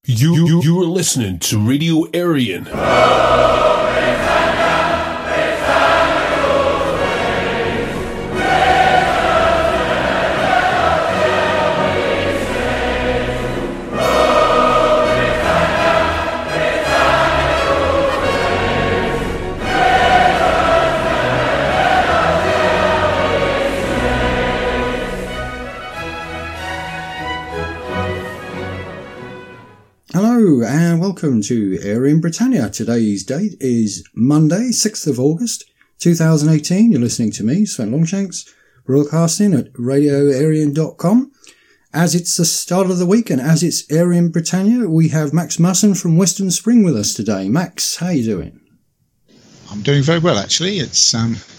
You are listening to Radio Aryan. Hello and welcome to Aryan Britannia. Today's date is Monday, 6th of August 2018. You're listening to me, Sven Longshanks, broadcasting at radioaryan.com. As it's the start of the week and as it's Aryan Britannia, we have Max Musson from Western Spring with us today. Max, how you doing? I'm doing very well, actually. It's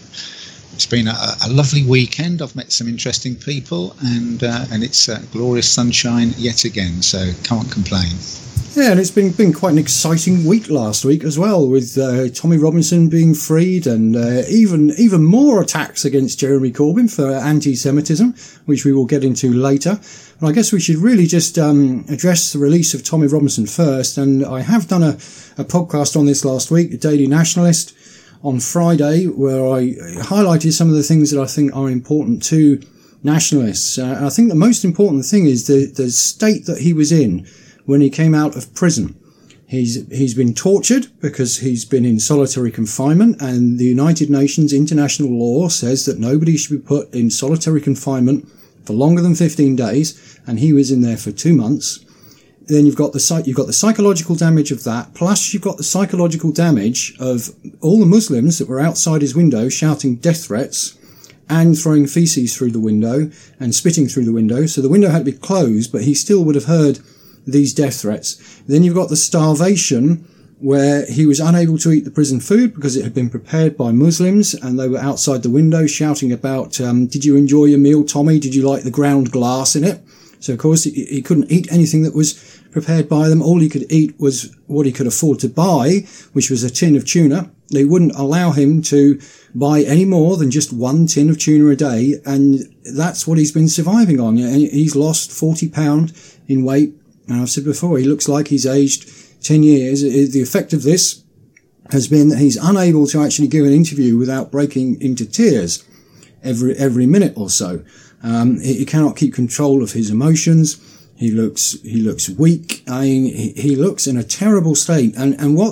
been a lovely weekend. I've met some interesting people, and it's glorious sunshine yet again, so can't complain. Yeah, and it's been quite an exciting week last week as well, with Tommy Robinson being freed and even more attacks against Jeremy Corbyn for anti-Semitism, which we will get into later. And I guess we should really just address the release of Tommy Robinson first. And I have done a podcast on this last week, The Daily Nationalist, on Friday, where I highlighted some of the things that I think are important to nationalists. I think the most important thing is the state that he was in when he came out of prison. He's been tortured because he's been in solitary confinement, and the United Nations international law says that nobody should be put in solitary confinement for longer than 15 days, and he was in there for 2 months. Then you've got the psychological damage of that, plus you've got the psychological damage of all the Muslims that were outside his window shouting death threats and throwing feces through the window and spitting through the window. So the window had to be closed, but he still would have heard these death threats. Then you've got the starvation, where he was unable to eat the prison food because it had been prepared by Muslims, and they were outside the window shouting about, did you enjoy your meal, Tommy? Did you like the ground glass in it? So, of course, he couldn't eat anything that was prepared by them. All he could eat was what he could afford to buy, which was a tin of tuna. They wouldn't allow him to buy any more than just one tin of tuna a day, and that's what he's been surviving on. He's lost 40 pounds in weight, and I've said before, he looks like he's aged 10 years. The effect of this has been that he's unable to actually give an interview without breaking into tears every minute or so. He cannot keep control of his emotions. He looks weak. I mean, he looks in a terrible state. And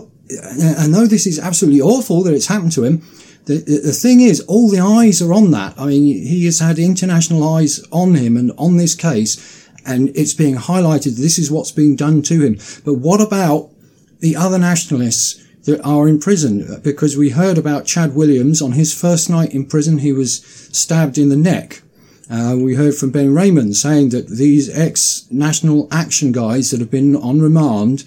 I know this is absolutely awful that it's happened to him. The thing is, all the eyes are on that. I mean, he has had international eyes on him and on this case, and it's being highlighted. This is what's being done to him. But what about the other nationalists that are in prison? Because we heard about Chad Williams on his first night in prison. He was stabbed in the neck. We heard from Ben Raymond saying that these ex-National Action guys that have been on remand,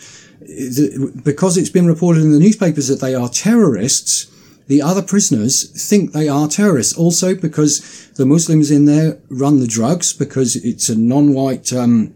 because it's been reported in the newspapers that they are terrorists, the other prisoners think they are terrorists. Also because the Muslims in there run the drugs, because it's a non-white,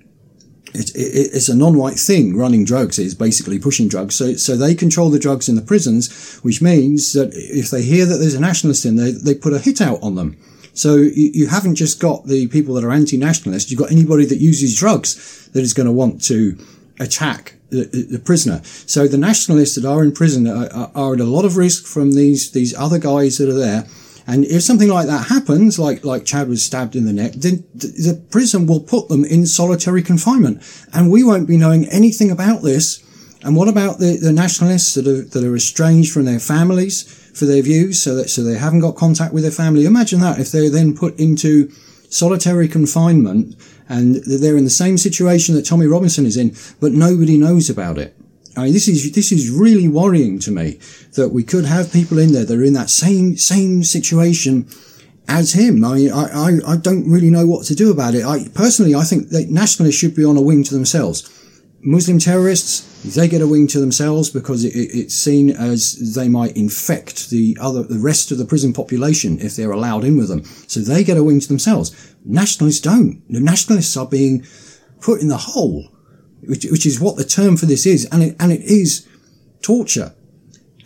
it's a non-white thing. Running drugs is basically pushing drugs. So they control the drugs in the prisons, which means that if they hear that there's a nationalist in there, they put a hit out on them. So you haven't just got the people that are anti-nationalist, you've got anybody that uses drugs that is going to want to attack the prisoner. So the nationalists that are in prison are at a lot of risk from these other guys that are there. And if something like that happens, like Chad was stabbed in the neck, then the prison will put them in solitary confinement. And we won't be knowing anything about this. And what about the nationalists that are estranged from their families for their views, so they haven't got contact with their family? Imagine that, if they're then put into solitary confinement and they're in the same situation that Tommy Robinson is in, but nobody knows about it. I mean, this is really worrying to me, that we could have people in there that are in that same situation as him. I mean, I don't really know what to do about it. Personally, I think that nationalists should be on a wing to themselves. Muslim terrorists, they get a wing to themselves because it's seen as they might infect the rest of the prison population if they're allowed in with them. So they get a wing to themselves. Nationalists don't. The nationalists are being put in the hole, which is what the term for this is, and it is torture.